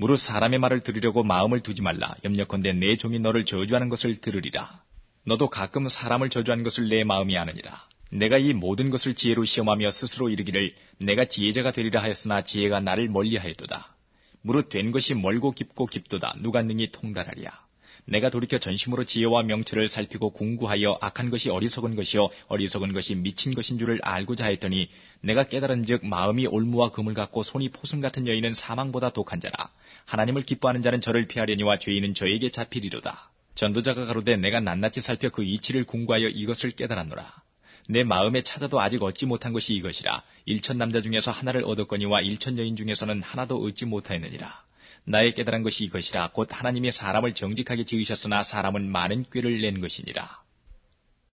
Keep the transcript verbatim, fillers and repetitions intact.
무릇 사람의 말을 들으려고 마음을 두지 말라. 염려컨대 내 종이 너를 저주하는 것을 들으리라. 너도 가끔 사람을 저주하는 것을 내 마음이 아느니라. 내가 이 모든 것을 지혜로 시험하며 스스로 이르기를 내가 지혜자가 되리라 하였으나 지혜가 나를 멀리하였도다. 무릇 된 것이 멀고 깊고 깊도다. 누가 능히 통달하랴. 내가 돌이켜 전심으로 지혜와 명철을 살피고 궁구하여 악한 것이 어리석은 것이요 어리석은 것이 미친 것인 줄을 알고자 했더니 내가 깨달은즉 마음이 올무와 금을 갖고 손이 포승 같은 여인은 사망보다 독한 자라. 하나님을 기뻐하는 자는 저를 피하려니와 죄인은 저에게 잡히리로다. 전도자가 가로되 내가 낱낱이 살펴 그 이치를 궁구하여 이것을 깨달았노라. 내 마음에 찾아도 아직 얻지 못한 것이 이것이라. 일천 남자 중에서 하나를 얻었거니와 일천 여인 중에서는 하나도 얻지 못하였느니라. 나의 깨달은 것이 이것이라. 곧 하나님이 사람을 정직하게 지으셨으나 사람은 많은 꾀를 낸 것이니라.